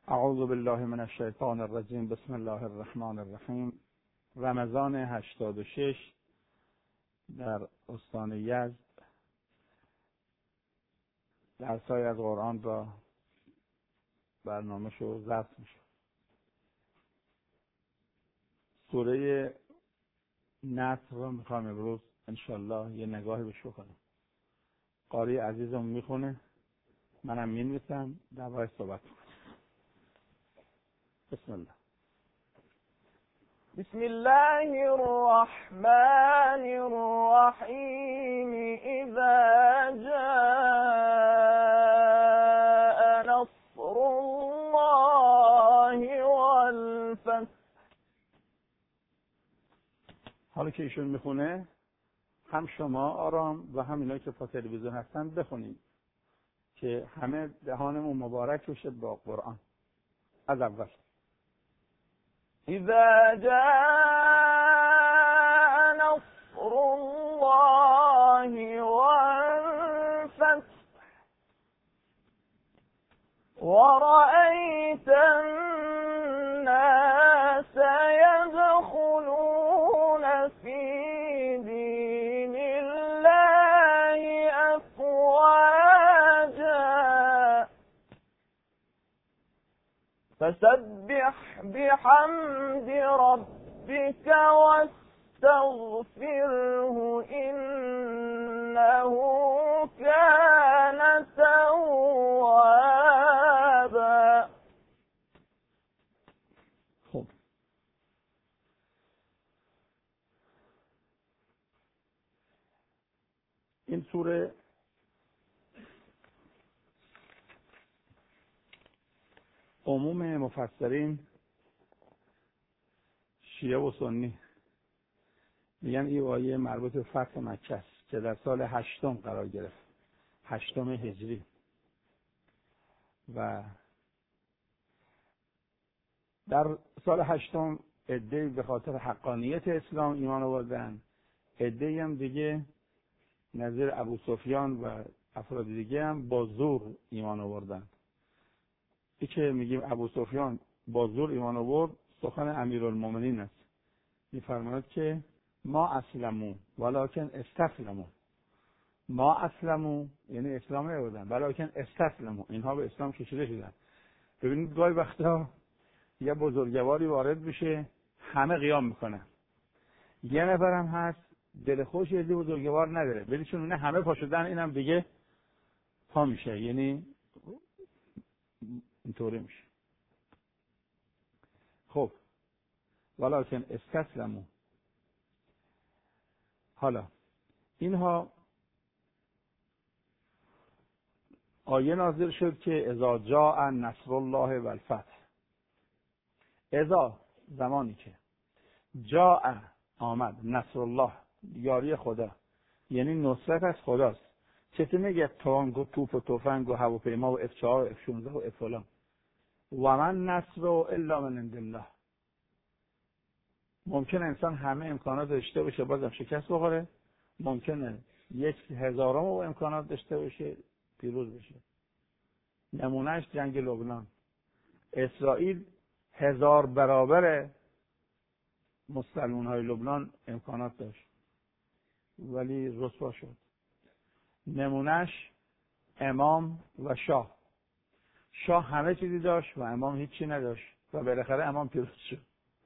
اعوذ بالله من الشیطان الرجیم. بسم الله الرحمن الرحیم. رمضان 86 در استان یزد درس‌های از قرآن را برنامه‌شو ضبط میشه. سوره نصر رو میخوام امروز انشالله یه نگاهی بهش بکنم. قاری عزیزم میخونه، منم مینویسم، درباره‌اش صحبت کنم. بسم الله. بسم الله الرحمن الرحیم. اذا جاء نصر الله والفتح. حالا که ایشون میخونه، هم شما آرام و هم اینایی که پا تلویزیون هستن بخونید که همه دهانمون مبارک بشه با قرآن. از اول. اذا جاء نصر الله والفتح ورأيت الناس يدخلون في دين الله أفواجا فسبح بحمد ربك واستغفره إنه كان توابا. خب این سوره عموم مفسرین شیعه و سنی میگن این آیه مربوط به فتح مکه است که در سال 8 قرار گرفت، 8 هجری، و در سال 8 عده‌ای به خاطر حقانیت اسلام ایمان آوردن، عده‌ای هم دیگه نظیر ابو سفیان و افراد دیگه هم با زور ایمان آوردن. این که میگیم ابو سفیان با زور ایمان آورد سخن امیرالمومنین است. میفرماید که ما اسلموا ولکن استسلموا. ما اسلموا یعنی اسلام نیاوردن، ولکن استسلموا، اینها به اسلام کشیده شدن. ببینید گاهی وقتا یه بزرگواری وارد میشه همه قیام میکنن، یه نفرم هست دل خوش یه بزرگوار نداره، ولی چون اونه همه پا شدن اینم دیگه پا میشه، یعنی اینطوری میشه. خب ولکن استسلموا. حالا اینها آیه نازل شد که اذا جاء نصر الله والفتح. اذا زمانی که جاء آمد نصر الله یاری خدا، یعنی نصرت از خداست. چطور میگه تانک و توپ و تفنگ و هواپیما و F4 و F16 و F فلان. و من نصر الا من عند الله. ممکنه انسان همه امکانات داشته باشه بازم شکست بخوره، ممکنه 1/1000 امکانات داشته باشه پیروز بشه. نمونهش جنگ لبنان. اسرائیل 1000 برابر مسلمان‌های لبنان امکانات داشت ولی رسوا شد. نمونهش امام و شاه. شاه همه چیزی داشت و امام هیچی نداشت و بالاخره امام پیروز شد.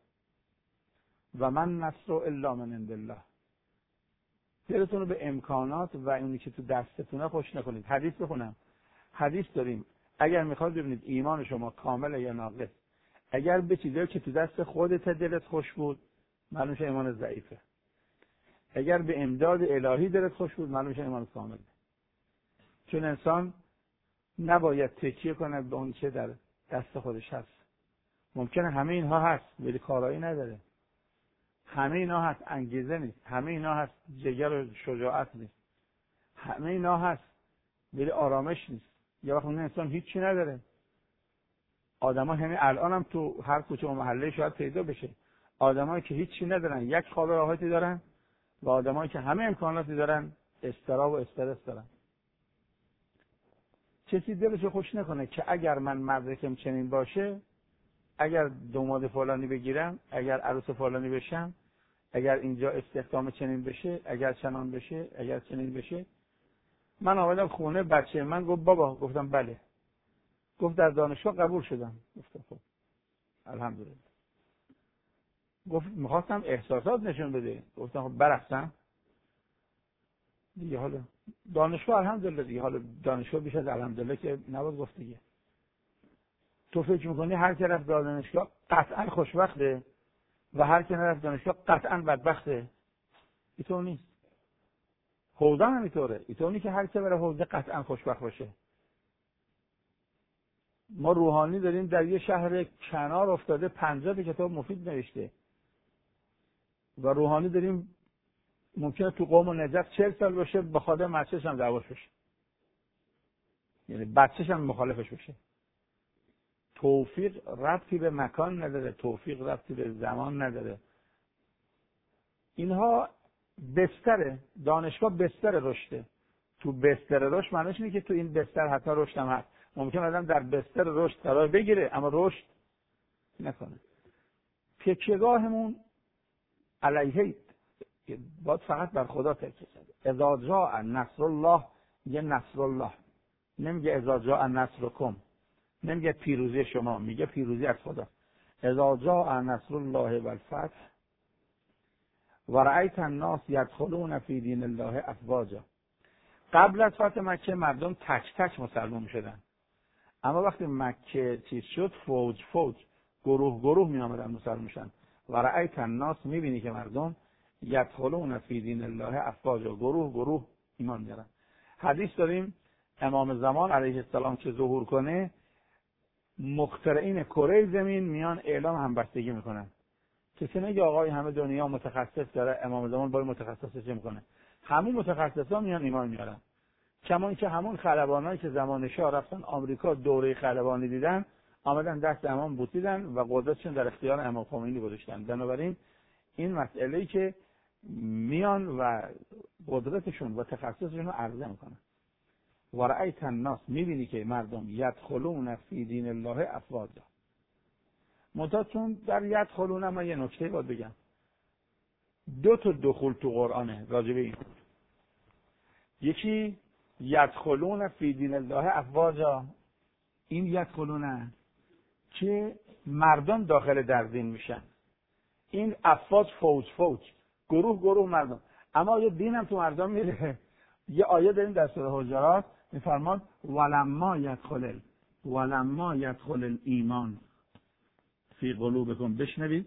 و من نصر الا من عند الله. دلتون رو به امکانات و اونی که تو دستتونه خوش نکنید. حدیث بخونم. حدیث داریم اگر میخواد ببینید ایمان شما کامل یا ناقص، اگر به چیزایی که تو دست خودت دلت خوش بود معلوم شه ایمان ضعیفه، اگر به امداد الهی دلت خوش بود معلوم شه ایمان کامله. چون انسان نباید تکیه کنه به اون چه در دست خودش هست. ممکنه همه اینها هست ولی کارایی نداره، همه اینا هست انگیزه نیست، همه اینا هست جگر و شجاعت نیست، همه اینا هست ولی آرامش نیست. یه وقت اون انسان هیچی نداره. آدما همین الان هم تو هر کوچه و محله شاید پیدا بشه آدمایی که هیچی ندارن، یک خواب راحتی دارن، و آدمایی که همه امکاناتی دارن اضطراب و استرس دارن. کسی دلش خوش نکنه که اگر من مدرکم چنین باشه، اگر داماد فلانی بگیرم، اگر عروس فلانی بشم، اگر اینجا استخدام چنین بشه، اگر چنان بشه، اگر چنین بشه. من آمدم خونه، بچه من گفت بابا. گفتم بله. گفت در دانشگاه قبول شدم. گفتم خب الحمدلله. گفت میخواستم احساسات نشون بده. گفتم خب برقصم دیگه. حالا دانشگاه الحمدلله دیگه. حالا دانشگاه بیش از الحمدلله که نباید گفت دیگه. تو فکر میکنی هر کی رفت دانشگاه قطعا خوشبخته و هر کی نرفت دانشگاه قطعا بدبخته. اینطور نیست. حوزه هم اینطوره. اینطور نیست که هر کی بره حوزه قطعا خوشبخت باشه. ما روحانی داریم در یه شهر کنار افتاده 50 کتاب مفید نوشته و روحانی داریم ممکنه تو قوم و نجف 40 سال باشه با خاطر بچه‌ش هم دعواش بشه، یعنی بچه‌ش هم مخالفش بشه. توفیق ربطی به مکان نداره، توفیق ربطی به زمان نداره. اینها بستره. دانشگاه بستر رشده. تو بستر رشد معنیش اینه که تو این بستر حتی رشد هم هست. ممکن آدم در بستر رشد قرار بگیره اما رشد نکنه. تکیه‌گاهمون علیه باید فقط بر خدا تکیه کنه. اذا جاء نصر الله، میگه نصر الله، نمیگه اذا جاء نصرکم، نمیگه پیروزی شما، میگه پیروزی از خدا. اذا جاء نصر الله والفتح ورأیت الناس یدخلون فی دین الله افواجا. قبل از فتح مکه مردم تک تک مسلمان شدن، اما وقتی مکه چیز شد فوج فوج، گروه گروه می آمدن مسلمان شدن. ورأیت الناس، میبینی که مردم یدخلون فی دین الله افواجا، گروه گروه ایمان میارن. حدیث داریم امام زمان علیه السلام که ظهور کنه، مخترعین کره زمین میان اعلام همبستگی میکنن. کسی نگه آقای همه دنیا متخصص داره، امام زمان باید متخصص چه میکنه؟ همون متخصصا میان ایمان میارن. کما اینکه همون خلبانایی که زمان شاه رفتن آمریکا دوره خلبانی دیدن، آمدن دست امام بوسیدن و قدرتشون در اختیار امام خمینی گذاشتن. بنابراین این مسئله‌ای که میان و قدرتشون و تخصصشون رو عرضه میکنن. ورأیت الناس، میبینی که مردم یدخلون فی دین الله افواجا. منتها در یدخلون من یه نکته باید بگم. 2 تا دخول تو قرآنه راجبه این. یکی یدخلون فی دین الله افواجا، این یدخلونه که مردم داخل در دین میشن. این افواج فوج فوج، گروه گروه مردم. اما یه دین هم تو مردم میره. یه آیه داریم در سوره حجرات میفرماد ولما یدخل الایمان فی قلوبکم. بشنوید.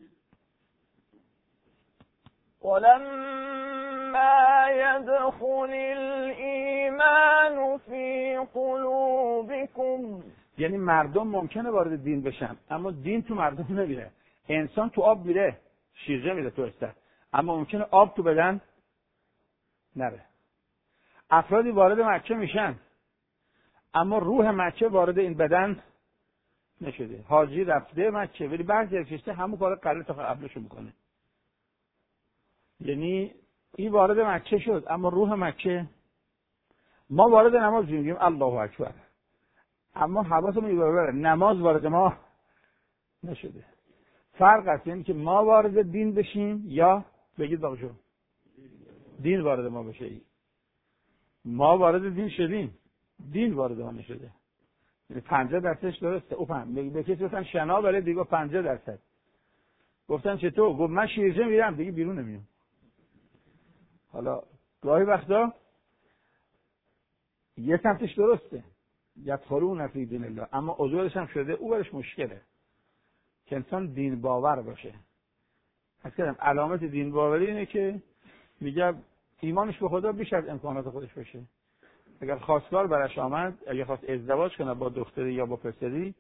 ولما يدخل الإيمان في قلوبكم، یعنی مردم ممکنه وارد دین بشن اما دین تو مردم نمیره. انسان تو آب میره، شیرجه میره تو استر، اما ممکنه آب تو بدن نره. افرادی وارد مکه میشن اما روح مکه وارد این بدن نشده. حاجی رفته مکه ولی بعضی از کشته همون کار قبل تا قبلشو میکنه. یعنی این وارد مکه شد اما روح مکه. ما وارد نماز میگیم الله اکبر، اما حواسمون بره نماز وارد ما نشده. فرق است، یعنی که ما وارد دین بشیم یا بگید باقشو دین وارد ما بشه. ما وارد دین شدیم، دین وارد ما نشده. یعنی 50% درسته. او به کسی گفتن شنا بره، دیگه 50%. گفتن چطور؟ گفت من شیرجه میرم، دیگه بیرون نمیام. حالا گاهی وقتا یه سمتش درسته، یدخلون فی دین الله، اما عذرش هم شده، او برش مشکله که انسان دین باور باشه. اصلا علامت دین باوری اینه که میگه ایمانش به خدا بیش از امکانات خودش باشه. اگر خواستگار برش آمد، اگر خواست ازدواج کنه با دختری یا با پسری،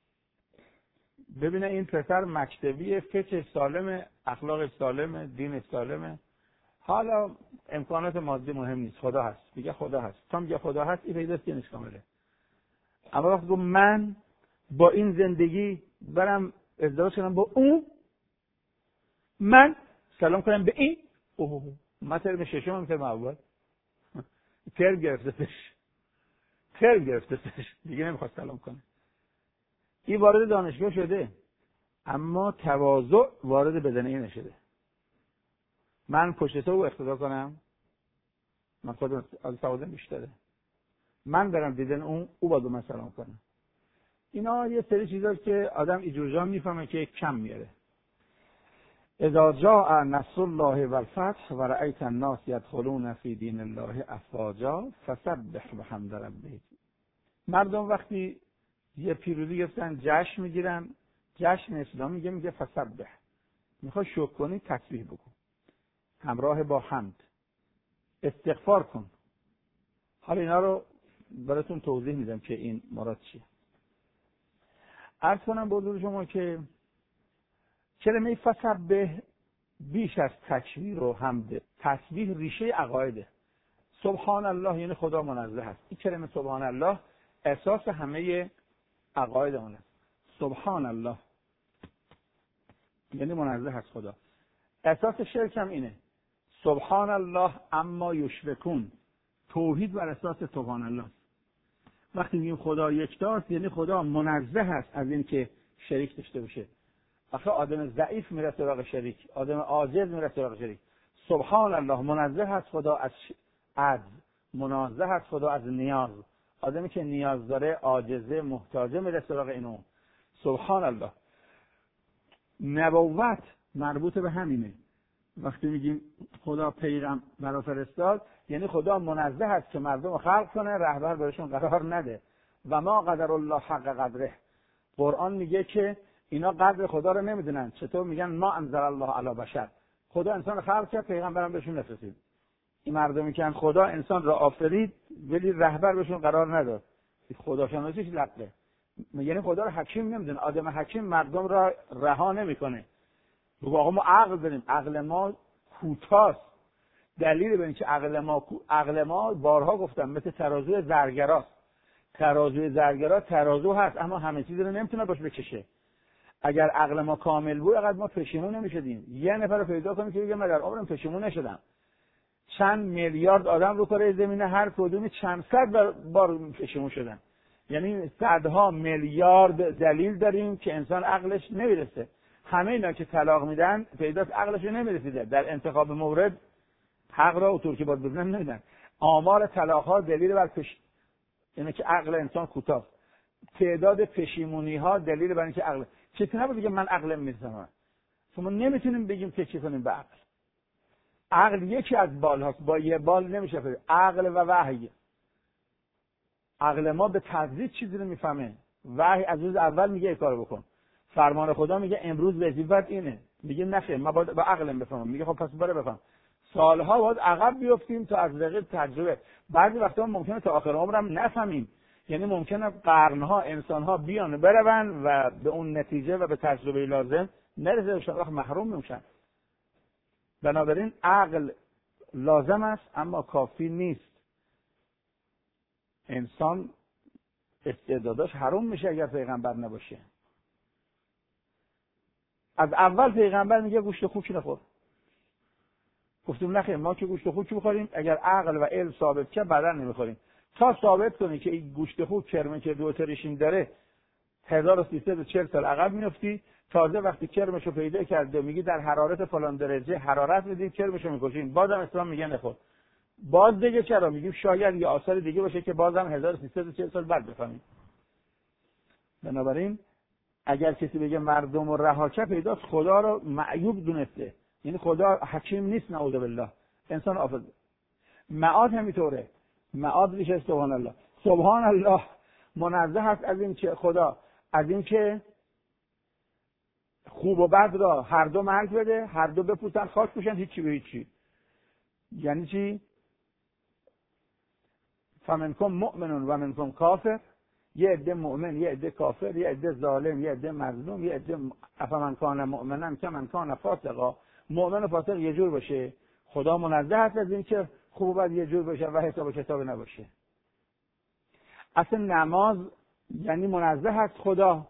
ببینه این پسر مکتبی، فکر سالم، اخلاق سالم، دین سالمه، حالا امکانات مادی مهم نیست، خدا هست. میگه خدا هست. تا میگه خدا هست، این پیداست که نیست کامله. اما وقتی گفت من با این زندگی برم ازدواج کنم با اون، من سلام کنم به این، من ترم ششم هم ترم اول ترم گرفتش. ترم گرفته دیگه نمیخواد سلام کنه. این وارد دانشگاه شده اما تواضع وارد بدن این نشده. من پشت تو اقتدا کنم، من خودم از تواضع بیشتره، من برم دیدن او باید من سلام کنم. اینا یه سری چیزاست که آدم اینجور جا میفهمه که کم میاره. اذا جاء نصر الله والفتح ورأيت الناس يدخلون في دين الله افواجا فسبح بحمد ربك. مردم وقتی یه پیروزی گرفتن جشن میگیرن، جشن اسلامی میگه فسبح، میخوای شکر کنی تسبیح بکن همراه با حمد، استغفار کن. حالا اینا رو براتون توضیح میدم که این مراد چیه. عرض کنم به حضور شما که کلمه فسبح بیش از تکبیر و حمد، تسبیح ریشه عقایده. سبحان الله یعنی خدا منزه است. این کلمه سبحان الله اساس همه عقاید اون است. سبحان الله یعنی منزه است خدا. اساس شرک هم اینه. سبحان الله اما یشرکون، توحید بر اساس سبحان الله. وقتی میگیم خدا یکتاست یعنی خدا منزه است از این که شریک داشته باشه. آخه آدم ضعیف میره سراغ شریک، آدم عاجز میره سراغ شریک. سبحان الله منزه است خدا از عجز، منزه است خدا از نیاز. آدمی که نیاز داره، عاجزه، محتاجه میره سراغ اینو. سبحان الله. نبوت مربوط به همینه. وقتی میگیم خدا پیغمبر فرستاد یعنی خدا منزه است که مردم رو خلق کنه، رهبر برشون قرار نده. و ما قدر الله حق قدره. قرآن میگه که اینا قدر خدا رو نمیدونن. چطور میگن ما انزل الله علی بشر، خدا انسان رو خلق کرد پیغمبرم بهشون نفرستید. این مردمی که خدا انسان را آفرید ولی رهبر بهشون قرار نداد. خدا شناسیش لقه. یعنی خدا رو حکیم نمیدونه. آدم حکیم مردم را رها نمیکنه. واقعا ما عقل داریم، عقل ما کوتاست. دلیل به اینکه عقل ما بارها گفتم مثل ترازوی زرگراست. ترازوی زرگرا ترازو هست اما همه چیز رو نمیتونه باش بکشه. اگر عقل ما کامل بود اگر ما پشیمون نمیشدیم. یه نفر رو پیدا کنیم که بگه من در عمرم پشیمون نشدم. چند میلیارد آدم رو کره زمینه هر کدومی چند صد بار پشیمون شدن. یعنی صدها میلیارد دلیل داریم که انسان عقلش نمیرسه. همه اینا که طلاق میدن پیداست عقلش نمیرسیده. در انتخاب مورد حق را اونطور که باید بزنن نمیدن. آمار طلاق ها دلیل بر اینه که عقل انسان کوتاه. تعداد پشیمونی ها دلیل بر اینکه عقل چطور نبود بگم من عقلم میرسم. شما نمیتونیم بگیم تکیه کنیم به عقل. عقل یکی از بال هاست، با یه بال نمیشه فرید. عقل و وحی. عقل ما به تدریج چیزی رو میفهمه. وحی از روز اول میگه این کارو بکن. فرمان خدا میگه امروز وظیفت اینه. میگه نخیر من باید با عقلم بفهمم. میگه خب پس برو بفهم. سالها باید عقب بیفتیم تا از رقیب تجربه. بعضی وقتا ممکنه تا آخر عمرم نفهمیم. یعنی ممکنه قرنها انسانها بیان برون و به اون نتیجه و به تجربه لازم نرسه، بشن وقت محروم میشن. بنابراین عقل لازم است اما کافی نیست. انسان استعداداش حروم میشه اگر پیغمبر نباشه. از اول پیغمبر میگه گوشت خوک نخور. گفتیم نخیر ما که گوشت خوک بخوریم اگر عقل و علم ثابت که بعدا نمیخوریم. تا ثابت کنی که این گوشت خوک کرمه که دو تریشین داره 1340 سال عقب میافتی. تازه وقتی کرمشو پیدا کرده میگی در حرارت فلان درجه حرارت میدید کرمشو میکشین. بازم اسلام میگه نخور. باز دیگه چرا میگیم شاید یه آثار دیگه باشه که بازم 1340 سال بعد بفهمیم. بنابراین اگر کسی بگه مردم رو رها کرد پیداست خدا رو معیوب دونسته. یعنی خدا حکیم نیست نعوذ بالله. انسان آفرید. معاد همینطوره. معاد ریشه سبحان الله. سبحان الله منزه است از این که خدا از این که خوب و بد را هر دو مرگ بده، هر دو بپوسن خاک بشن هیچی به هیچی. یعنی چی؟ فمنکم مؤمن و منکم کافر. یه عده مؤمن، یه عده کافر، یه عده ظالم، یه عده مظلوم، یه عده افمن کان مؤمنا کمن کان فاسقا. مؤمن و فاسق یه جور باشه. خدا منزه است از این که خوب و بد یه جور باشه و حساب و کتاب نباشه. اصلا نماز یعنی منزه است خدا.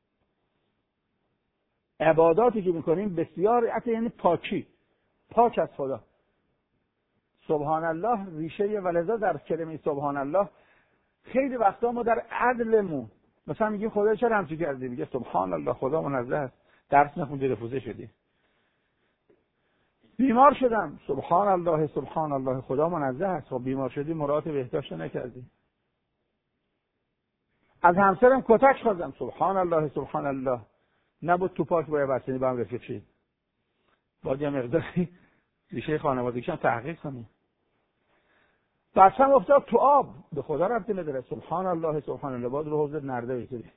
عباداتی که میکنیم بسیار اصلا یعنی پاکی، پاک از خدا. سبحان الله ریشه ولذا در کلمه سبحان الله خیلی وقتا ما در عدلمون مثلا میگیم خدا چرا همچین کردی؟ میگه سبحان الله خدا منزه است، درس نخوندی رفوزه شدی. بیمار شدم، سبحان الله سبحان الله خدا منزه است. خب بیمار شدی مراعات بهداشت نکردی. از همسرم کتک خوردم، سبحان الله سبحان الله، نبود تو پاک باید بستنی با هم رفیق شید. باید یه مقداری ریشه خانوادگیشم تحقیق کنیم. بچه‌م افتاد تو آب، به خدا ربطی نداره، سبحان الله سبحان الله، باید رو حوضت نرده بگیری.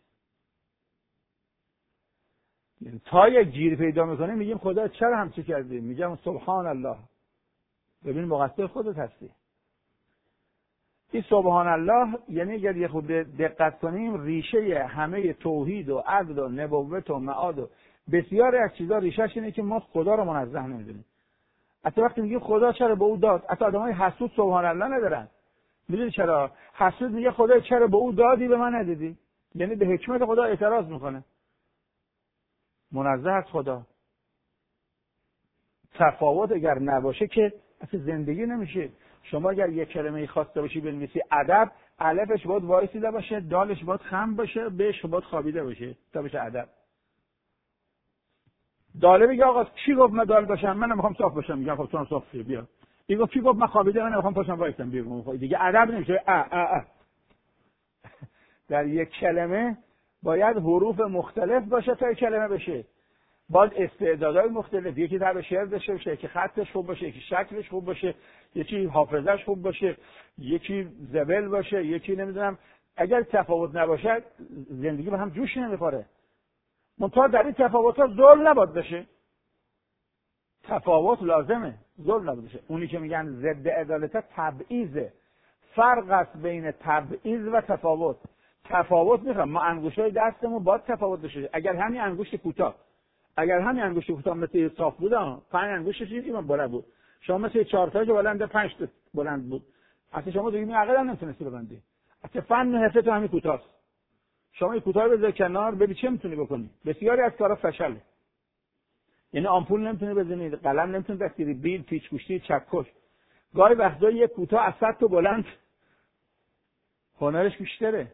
تا یک گیر پیدا میکنیم میگیم خدا چرا همچی کردی؟ میگم سبحان الله، ببین مقصر خودت هستی. این سبحان الله یعنی اگر یه خود دقت کنیم ریشه همه توحید و عدل و نبوت و معاد و بسیاری از چیزا ریشهش اینه که ما خدا رو منزه نمیدونیم. حتی وقتی میگیم خدا چرا به او داد، حتی آدمای حسود سبحان الله ندارن. میدونی چرا؟ حسود میگه خدا چرا به او دادی به من ندادی؟ یعنی به حکمت خدا اعتراض میکنه. منزه از خدا. تفاوت اگر نباشه که اصلا زندگی نمیشه. شما اگر یک کلمه خواسته باشی بنویسی ادب، الفش باید وایسیده باشه، دالش باید خم باشه، بهش باید خوابیده باشه تا بشه ادب. داله میگه آقا کی گفت من دال باشم؟ من نمیخوام صاف باشم. میگم خب تو هم صاف شو بیا. این گفت کی گفت من خوابیده؟ من نمیخوام پاشم وایسم. بگو دیگه ادب نمیشه. در یک کلمه باید حروف مختلف باشه تا یک کلمه بشه. باید استعدادهای مختلف، یکی در شعر داشته باشه، یکی خطش خوب باشه، یکی شکلش خوب باشه، یکی حافظش خوب باشه، یکی زبل باشه، یکی نمیدونم. اگر تفاوت نباشه زندگی به هم جوش نمیخوره. منتها در این تفاوت‌ها ظلم نباید بشه. تفاوت لازمه، ظلم نباید بشه. اونی که میگن ضد عدالت تبعیضه. فرق است بین تبعیض و تفاوت. تفاوت میخوام ما انگشتای دستمون باید تفاوت بشه. اگر همین انگشت کوتاه مثل صاف بود، 5 انگشتش این بلند بود. شما مثل 4 تا که بلند 5 تا بلند بود. اصلا شما دیگه عقل هم نمیتونستی ببندی. اصلا فن حرفت همین کوتاست. شما این کوتاه بذار کنار، ببین چه میتونی بکنی. بسیاری از کارا فشله. یعنی آمپول نمیتونی بزنی، قلم نمیتونی بگیری، بیل، پیچ گوشتی، چکش. گاهی وقتا یک کوتاه از 100 تا بلند هنرش بیشتره.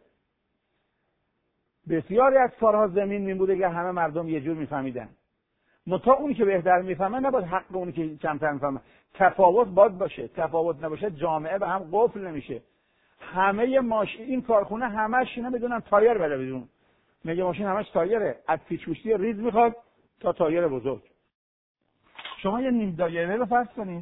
بسیاری از کارها زمین میمونه که همه مردم یه جور میفهمیدن. منتها اونی که بهتر میفهمه نباید حق اونی که کمتر میفهمه. تفاوت باید باشه. تفاوت نباشه جامعه به هم قفل نمیشه. همه ماشین این کارخونه همش اینا میدونن تایر بده بدون. میگه ماشین همش تایره، از پیچ‌گوشتی ریز میخواد تا تایر بزرگ. شما یه نیم دایره رو فرض کنید.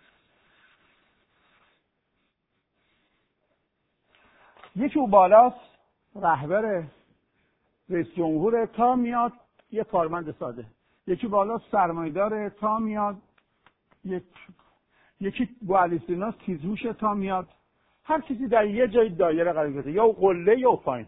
یکی اون بالاست رهبر رئیس جمهور تا میاد یه کارمند ساده. یکی بالا سرمایه‌دار تا میاد، یکی بوالیستیناس تیزهوش تا میاد. هر کسی در یه جای دایره قرار گرفته، یا قله یا پایین.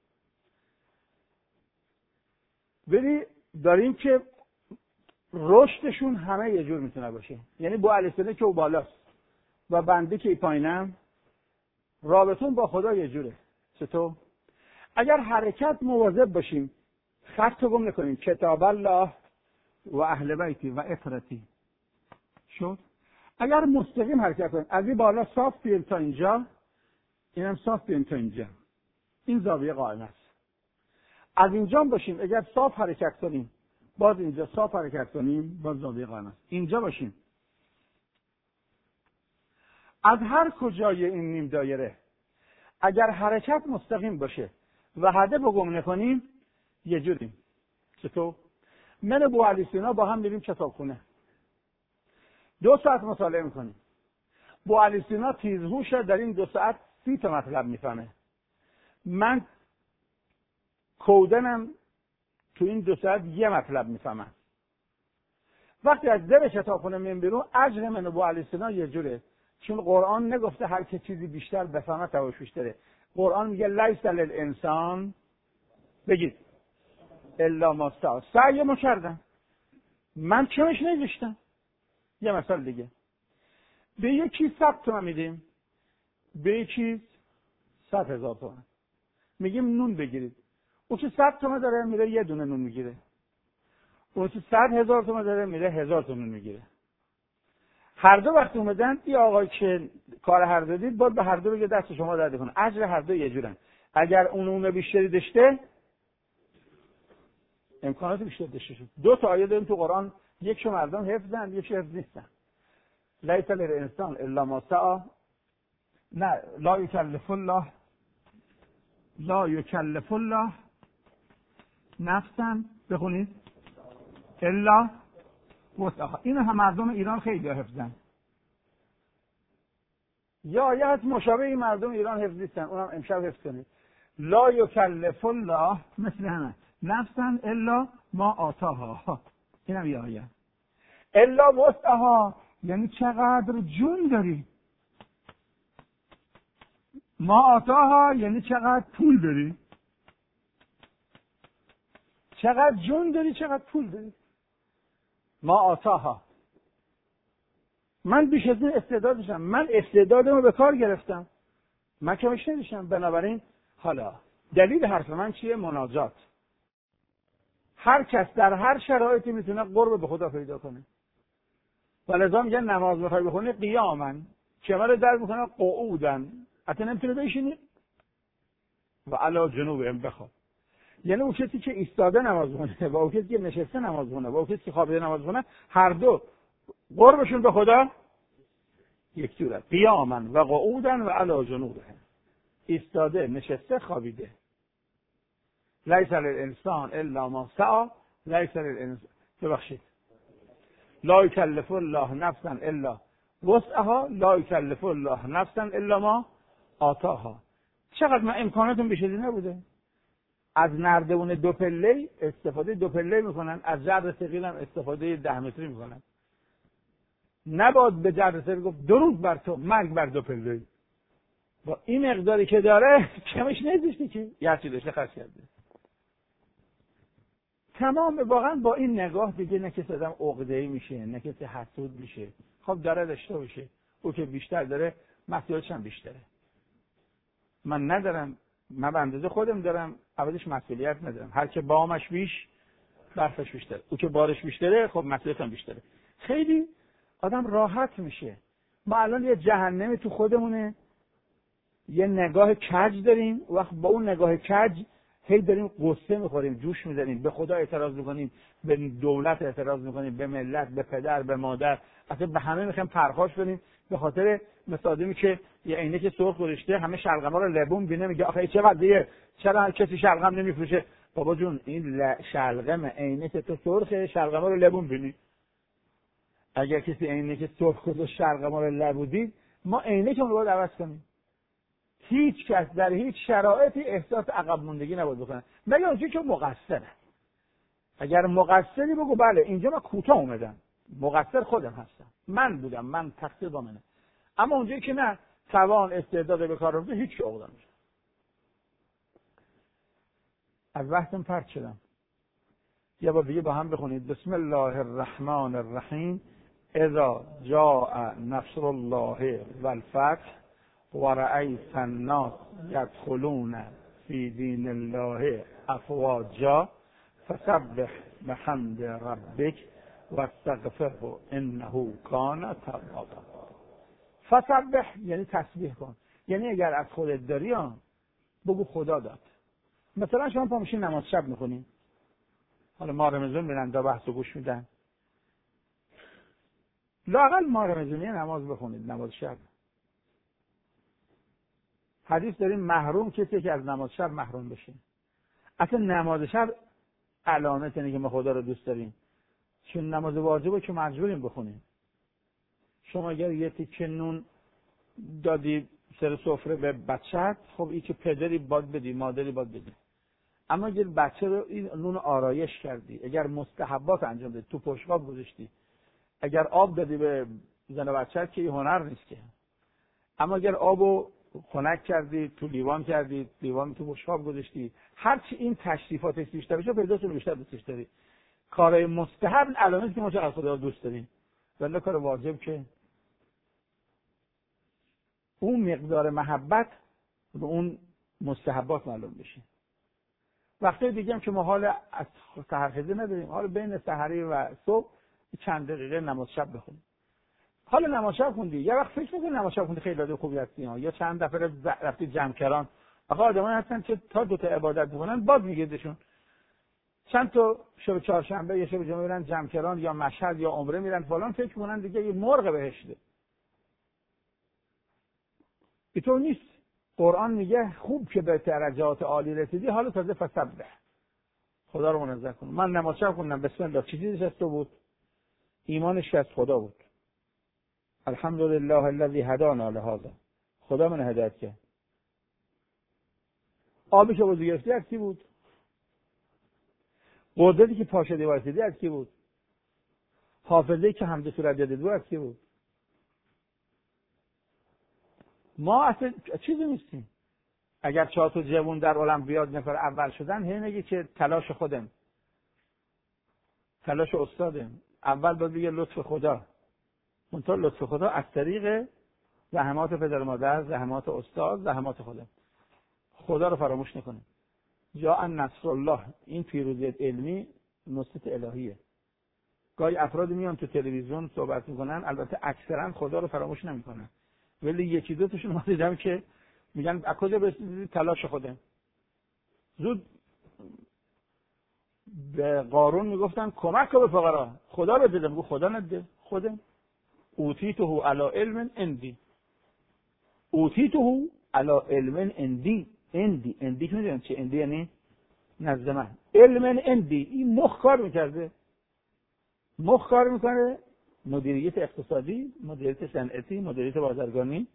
ولی داریم که رشدشون همه یه جور میتونه باشه. یعنی بوالیستینه که او بالاست و بنده که پایینم، رابطون با خدا یه جوره. چطور؟ اگر حرکت مواظب باشیم، خط رو گم نکنیم، کتاب الله و اهل بیتی و اطرتی شد. اگر مستقیم حرکت کنیم، از این بالا صاف بیایم تا اینجا، اینم صاف بیایم تا اینجا، این زاویه قائم است. از اینجا باشیم، اگر صاف حرکت کنیم، باز اینجا صاف حرکت کنیم، باز زاویه قائم است. اینجا باشیم. از هر کجای این نیم دایره اگر حرکت مستقیم باشه و هدف رو گم نکنیم، یه جوریم. چطور؟ من و بوالیستینا با هم میریم کتابخونه. 2 ساعت مطالعه میکنیم. بوالیستینا تیزهوشه، در این 2 ساعت 30 تا مطلب میفهمه. من کودنم تو این 2 ساعت 1 مطلب میفهمم. وقتی از در کتابخونه میریم بیرون، اجر من و بوالیستینا یه جوره. چون قرآن نگفته هر که چیزی بیشتر بفهمه تواش بیشتره. قرآن میگه لیس للانسان بگید الا ما سعی. سعیمو کردم، من چمش نگشتم. یه مثال دیگه، به یکی 100 تومن میدیم، به یکی 100,000 تومن میگیم نون بگیرید. اون که 100 تومن داره میره یه دونه نون میگیره، اون که 100,000 تومن داره میره 1000 تومن میگیره. هر دو وقتی اومدن این آقای که کار هر دو دید باید به هر دو بگه دست شما درد کنه. اجر هر دو یه جورن. اگر اون بیشتری داشته امکانات بیشتر داشته شد. دو تا آیه داریم تو قرآن، یکشو مردم حفظن، یکشو حفظ نیستن. لیس للانسان الا ما سعی. نه، لا یکلف الله نفسا بخونید الا وسعها. اینو هم مردم ایران خیلی حفظن. یا آیه هست مشابه این مردم ایران حفظ نیستن، اونم امشب حفظ کنید. لا یکلف الله مثل همه نفسا الا ما آتاها. اینم یه آیه. الا وسعها یعنی چقدر جون داری. ما آتاها یعنی چقدر پول داری. چقدر جون داری، چقدر پول داری. ما آتاها. من بیش از این استعداد داشتم، من استعدادمو به کار گرفتم، من کمش نداشتم. بنابراین حالا دلیل حرف من چیه؟ مناجات. هر کس در هر شرایطی میتونه قرب به خدا پیدا کنه. ولذا میگن نماز میخوای بخونی قیامن، کمر در میکنه قعودن، حتی نمیتونه بشینی و علی جنوبهم بخواب. یعنی اون کسی که ایستاده نماز میخونه و اون کسی که نشسته نماز میخونه و اون کسی که خوابیده نماز میخونه، هر دو قربشون به خدا یک جوره. قیامن و قعودن و علی جنوبهم. ایستاده، نشسته، خوابیده. لیس للانسان الا ما سعی. لیس للانسان ببخشید لا یکلف الله نفسا الا وسعها. لا یکلف الله نفسا الا ما آتاها. چقدر من امکاناتم بیش از این نبوده. از نردبون دو پله استفاده دو پله میکنن، از جر ثقیل هم استفاده 10 متری میکنن. نباید به جر ثقیل گفت درود بر تو مرگ بر دو پله. با این مقداری که داره کمش نمیشه که یه چیزی داشته خرج کرده. تمام واقعا با این نگاه دیگه نه کسی آدم عقده‌ای میشه، نه کسی حسود میشه. خب داره داشته باشه. او که بیشتر داره مسئولیتش هم بیشتره. من ندارم، من به اندازه خودم دارم، اولش مسئولیت ندارم. هر که بامش بیش برفش بیشتره. او که بارش بیشتره خب مسئولیتش هم بیشتره. خیلی آدم راحت میشه. ما الان یه جهنمی تو خودمونه، یه نگاه کج داریم، وقت با اون نگاه کج هی داریم قصه میخوریم، جوش میزنیم، به خدا اعتراض میکنیم، به دولت اعتراض میکنیم، به ملت، به پدر، به مادر، اصلا به همه میخوایم پرخاش کنیم به خاطر مثادمی که یه عینک سرخ گذاشته، همه شلغما رو لبون بینه، میگه آخه چه قضیه، چرا کسی شلغم نمیفروشه؟ بابا جون این شلغم عینک تو سرخه، شلغما رو لبون بینی. اگر کسی عینک سرخ گذاشت شلغما رو لبودید، ما عینکمون رو باید عوض کنیم. هیچ کس در هیچ شرایطی احساس عقب موندگی نباید بکنه، مگر اونجایی که مقصره. اگر مقصری بگو بله اینجا من کوتاه اومدم، مقصر خودم هستم، من بودم، من تقصیر با منه. اما اونجایی که نه، توان استعداد به کار رو هیچ عقده نمیشه. از وقتم پرت شدم. یه بار دیگه با هم بخونید. بسم الله الرحمن الرحیم. اذا جاء نصر الله والفتح ورأیت الناس یدخلون فی دین الله افواجا فسبح بحمد ربک واستغفره انه کان توابا. فسبح یعنی تسبیح کن، یعنی اگر از خودت داری بگو خدا داد. مثلا شما پا میشین نماز شب میکنین، حالا ما رمضان میرن دا بحث و گوش میدن، لااقل ما رمضانی نماز بخونید، نماز شب. حدیث داریم محروم کسی که از نماز شب محروم بشه. اصلا نماز شب علامت اینه که ما خدا رو دوست داریم، چون نماز واجبه که مجبوریم بخونیم. شما اگر یه تیکه نون دادی سر سفره به بچه‌ت، خب این که پدری باید بدی، مادری باید بدی. اما اگر بچه رو این نون آرایش کردی، اگر مستحبات انجام دادی، تو پشتقاب گذاشتی، اگر آب دادی به زن بچه‌ت که این هنر نیست که. اما اگر آبو خنک کردی، تو لیوان کردی، لیوان تو بشقاب گذاشتی، هرچی این تشریفاتش بیشتر بشه پیداشون بیشتر دوستش داری. کارهای مستحب علامتی که ما چقدر خدا دوست داریم، ولی کار واجب که اون مقدار محبت به اون مستحبات معلوم بشه. وقتی دیگه هم که ما حال از سحرخیزی نداریم، حال بین سحری و صبح چند دقیقه نماز شب بخونیم. حالا نماز شب خوندی، یه وقت فکر می‌کنی نماز شب خوندی خیلی داده خوبی هستی ها، یا چند دفعه رفتی جمع‌کران. آخه آدمایی هستن که تا 2 تا عبادت می‌کنن باد میگیردشون. چند تا شب چهارشنبه یا شب جمعه میرن جمع‌کران یا مشهد یا عمره میرن فلان، فکر می‌کنن دیگه یه مرغ بهشته. اینطور نیست. قرآن میگه خوب که به درجات عالی رسیدی حالا تازه فسبح، خدا رو منزه کن. من نماز شب خوندم بسم الله، چیزی از تو بود؟ ایمانش از خدا بود. الحمدلله الذی هدانا لهذا، خدا من هدایت کرد. آبی که وضو گرفتی از کی بود؟ قدرتی که پاشدی واسیدی از کی بود؟ حافظه‌ای که حمد صورت یادت از کی بود؟ ما اصلا چیزی نیستیم. اگر 4 تا جوان در المپیاد نفر اول شدن، هی میگه که تلاش خودم، تلاش استادم. اول باید بگه لطف خدا. اونطور لطف خدا از طریق زحمات پدر و مادر، زحمات استاد، زحمات خودم. خدا رو فراموش نکنه. جاء نصر الله، این پیروزی علمی نصرت الهیه. گاهی افراد میان تو تلویزیون صحبت میکنن، البته اکثرا خدا رو فراموش نمیکنن، ولی یکی دو تاشون ما دیدم که میگن از کجا رسیدی؟ تلاش خودم. زود به قارون میگفتن کمک کن به فقرا، خدا رو بده. میگه خدا نده، خودم. اوتیته علی علم عندی، اوتیته علی علم عندی. اندی که میدونم چه اندی یعنی؟ نزد من. علم عندی، این مخ کار میکرده، مخ کار میکنه. مدیریت اقتصادی، مدیریت صنعتی، مدیریت بازرگانی.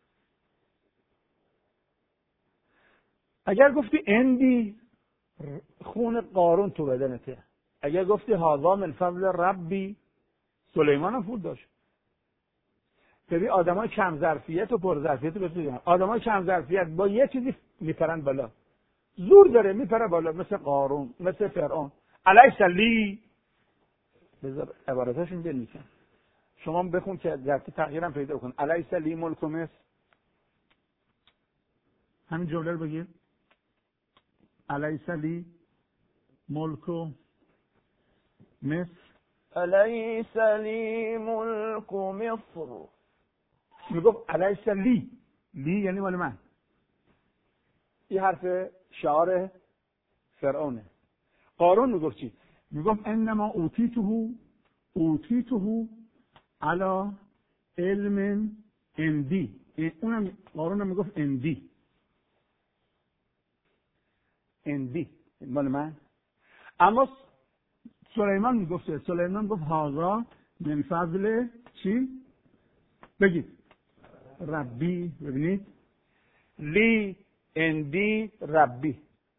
اگر گفتی اندی، خون قارون تو بدنته. اگر گفتی هذا من فضل ربی، سلیمان هم پول داشت. ببین آدمای کم ظرفیت و پر ظرفیت رو ببین. آدمای کم ظرفیت با یه چیزی میپرن بالا، زور داره میپره بالا، مثل قارون، مثل فرعون. الیس لی، بذار عباراتاشون بنویسن، شما بخون که در تغییرم پیدا کن. الیس لی ملک مصر، همین جمله رو بگیر. الیس لی ملک مصر، الیس لی ملک مصر. میگفت الیس لی، لی یعنی مال من. این حرف شعار فرعونه. قارون میگفت چی؟ میگفت انما اوتیته علی علم عندی. اونم قارون میگفت اندی مال من. اما سلیمان میگفت هذا من فضل چی؟ بگید ربی. ببینید لی اندی ربی.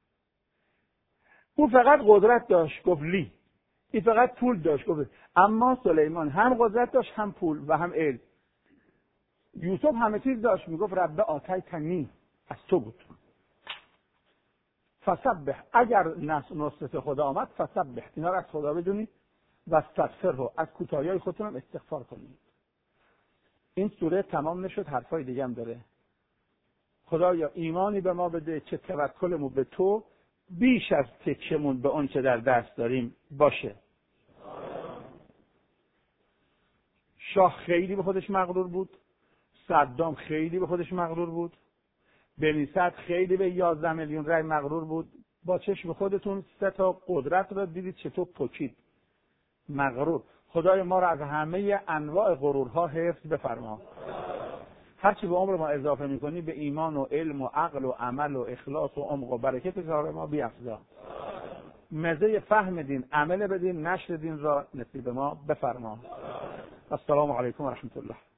اون فقط قدرت داشت گفت لی، این فقط پول داشت گفت. اما سلیمان هم قدرت داشت، هم پول و هم علم. یوسف همه چیز داشت، میگفت رب آتیتنی، از تو بود. فسبح، اگر نصرت خدا آمد فسبح، اینا رو از خدا بدونید و استغفره، از کوتاهی‌های خودتون هم استغفار کنید. این سوره تمام نشد، حرفای دیگه هم داره. خدایا ایمانی به ما بده که توکلمون به تو بیش از تکیه‌مون به اون چه در دست داریم باشه. شاه خیلی به خودش مغرور بود، صدام خیلی به خودش مغرور بود، بنی صدر خیلی به 11 میلیون رای مغرور بود. با چشم خودتون 3 تا قدرت را دیدید چطور پکید. مغرور. خدای ما را از همه انواع غرورها حفظ بفرما. هرچی به عمر ما اضافه میکنی به ایمان و علم و عقل و عمل و اخلاص و عمق و برکت کار ما بیفزا. مزه فهم دین، عمل بدین، نشر دین را نصیب ما بفرما. السلام علیکم و رحمت الله.